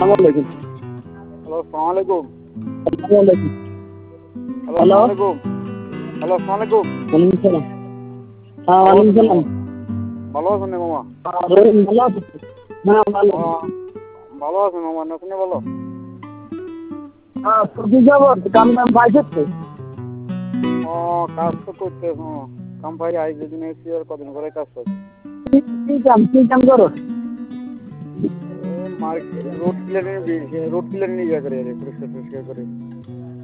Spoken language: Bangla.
আলাইকুম। হ্যালো, আসসালামু আলাইকুম। আসসালামু আলাইকুম। হ্যালো, আসসালামু আলাইকুম। হ্যালো, আসসালামু আলাইকুম। ওয়ালাইকুম সালাম। হ্যাঁ, ভালো ওয়ালাইকুম আছেন সালাম। মামা? ভালো আছেন নি মামা? ভালো আছেন? হ্যাঁ, ভালো। ভালো আছেন মামা, না আপনি ভালো? হ্যাঁ, প্রতি যাবত কাম পাইছে তো? কাজ তো করতে কাম পাই আই যেদিন এসেছি আর কদিন করে কাজ করছি। কি কাম করো? রোড ক্লিয়ারিং ইয়ে করে আর কি, পরিষ্কার টরিষ্কার করে।